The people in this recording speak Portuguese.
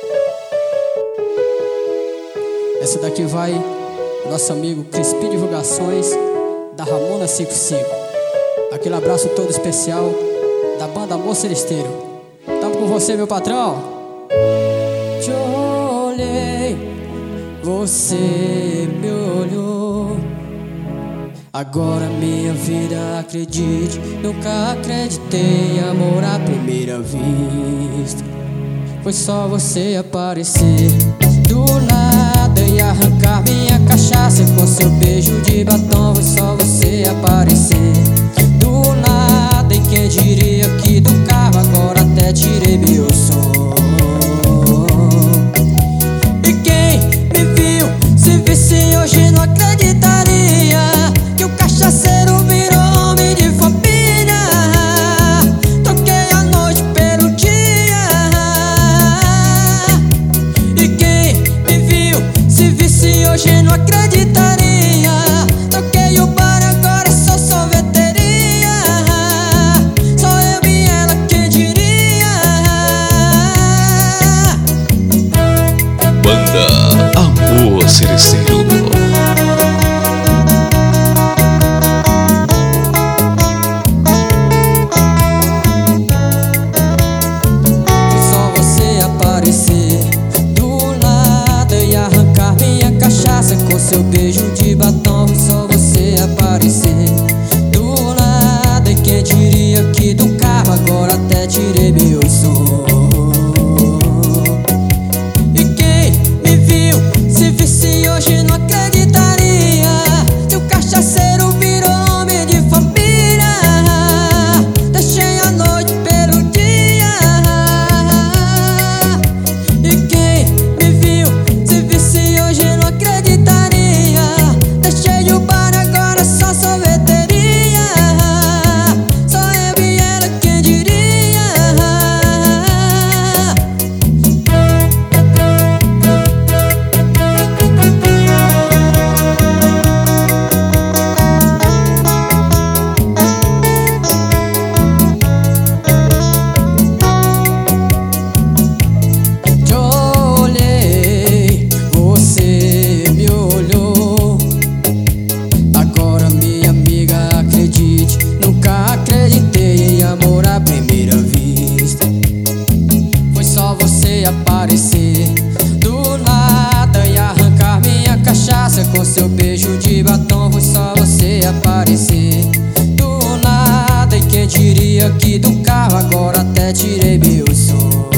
Essa daqui vai pro nosso amigo Crispim Divulgações, da Ramona 55. Aquele abraço todo especial da banda Amor Celesteiro. Tamo com você, meu patrão. Te olhei, você me olhou. Agora minha vida, acredite, nunca acreditei em amor à primeira vista. Foi só você aparecer do nada e arrancar minha cachaça com seu beijo de batom. Foi só você aparecer do nada, e quem diria que do carro agora até tirei meu som. E quem me viu, se visse hoje não acreditaria que o cachaceiro virou homem de família. Troquei a noite pelo dia. E quem me viu, se visse hoje não acreditaria. Troquei o bar, agora sou sorveteria. Só eu e ela, quem diria. Banda Amor Celesteiro. Com seu beijo de batom, só você aparecer do nada, e quem diria que do carro agora até tirei meu som. E quem me viu, se visse hoje não acreditaria que o cachaceiro virou homem de família. Deixei a noite pelo dia. E quem me viu, se visse hoje não acreditaria. Deixei o bar, agora só sorveteria. Só eu e ela, quem diria. Te olhei, você me olhou. Agora minha amiga, acredite, nunca acreditei em amor à primeira vista. Foi só você aparecer do nada e arrancar minha cachaça com seu beijo de batom. Foi só você aparecer do nada, e quem diria que do carro agora até tirei meu som.